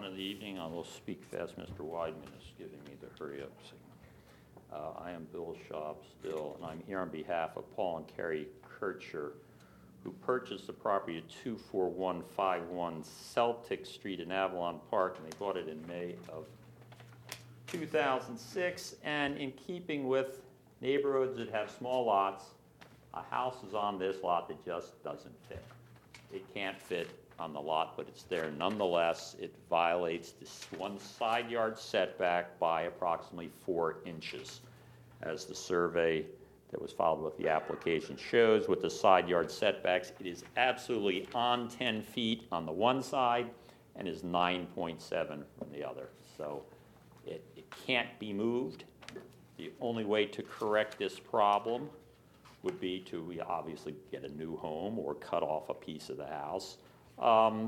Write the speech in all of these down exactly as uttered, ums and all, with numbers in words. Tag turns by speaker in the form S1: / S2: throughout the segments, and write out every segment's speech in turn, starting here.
S1: one in the evening. I will speak fast. Mister Weidman is giving me the hurry up signal. Uh, I am Bill Schaub still, and I'm here on behalf of Paul and Carrie Kircher, who purchased the property at two four one five one Celtic Street in Avalon Park, and they bought it in May of two thousand six. And in keeping with neighborhoods that have small lots, a house is on this lot that just doesn't fit. It can't fit on the lot, but it's there nonetheless. It violates this one side yard setback by approximately four inches. As the survey that was filed with the application shows, with the side yard setbacks, it is absolutely on ten feet on the one side and is nine point seven from the other. So it, it can't be moved. The only way to correct this problem would be to we obviously get a new home or cut off a piece of the house. Um,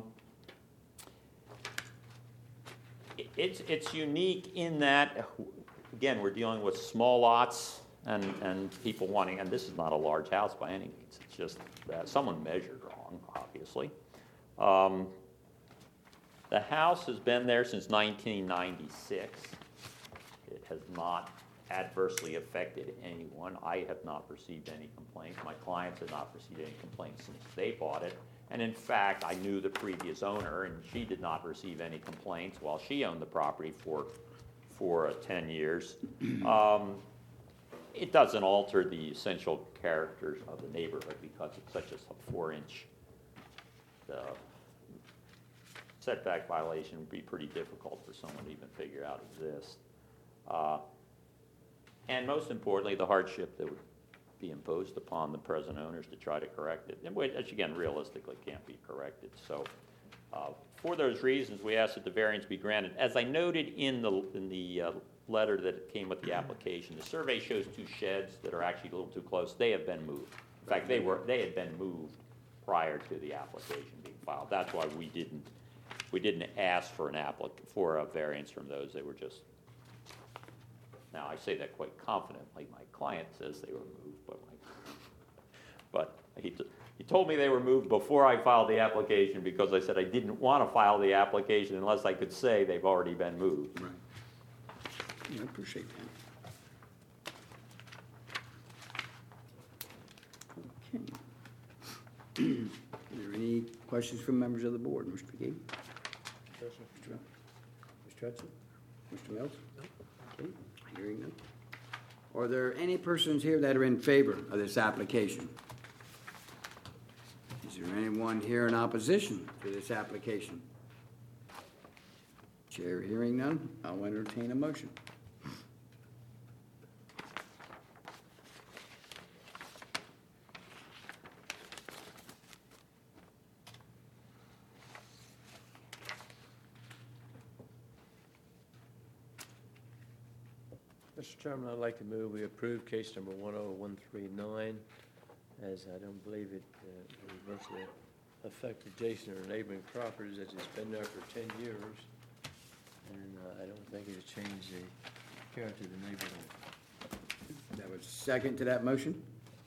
S1: it, it's, it's unique in that, again, we're dealing with small lots and, and people wanting, and this is not a large house by any means. It's just that someone measured wrong, obviously. Um, the house has been there since nineteen ninety-six. It has not adversely affected anyone. I have not received any complaints. My clients have not received any complaints since they bought it. And in fact, I knew the previous owner, and she did not receive any complaints while she owned the property for, for uh, ten years. Um, it doesn't alter the essential characters of the neighborhood because it's such a four-inch uh, setback violation would be pretty difficult for someone to even figure out exists. Uh, and most importantly, the hardship that would be imposed upon the present owners to try to correct it, and which again realistically can't be corrected. So uh, for those reasons, we ask that the variance be granted. As I noted in the in the uh, letter that came with the application, the survey shows two sheds that are actually a little too close. They have been moved. In fact, they were they had been moved prior to the application being filed. That's why we didn't we didn't ask for an applic for a variance from those. They were just. Now, I say that quite confidently. My client says they were moved, but, my, but he, t- he told me they were moved before I filed the application because I said I didn't want to file the application unless I could say they've already been moved.
S2: Right. Yeah, I appreciate that. Okay. Are there any questions from members of the board? Mister McGee? Mister Mister Hudson? Mister Mills? Okay. Hearing none. Are there any persons here that are in favor of this application? Is there anyone here in opposition to this application? Chair hearing none, I'll entertain a motion.
S3: Mister Chairman, I'd like to move we approve case number one oh one three nine, as I don't believe it uh, will eventually affect adjacent or neighboring properties, as it's been there for ten years, and uh, I don't think it'll change the character of the neighborhood.
S2: That was second to that motion?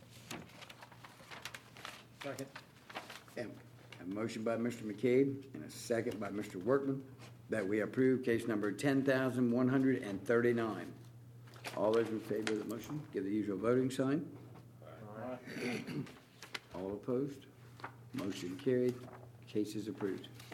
S3: Second.
S2: And a motion by Mister McCabe and a second by Mister Workman that we approve case number ten thousand one hundred thirty-nine. All those in favor of the motion, give the usual voting sign. Aye. All opposed? Motion carried. Case is approved.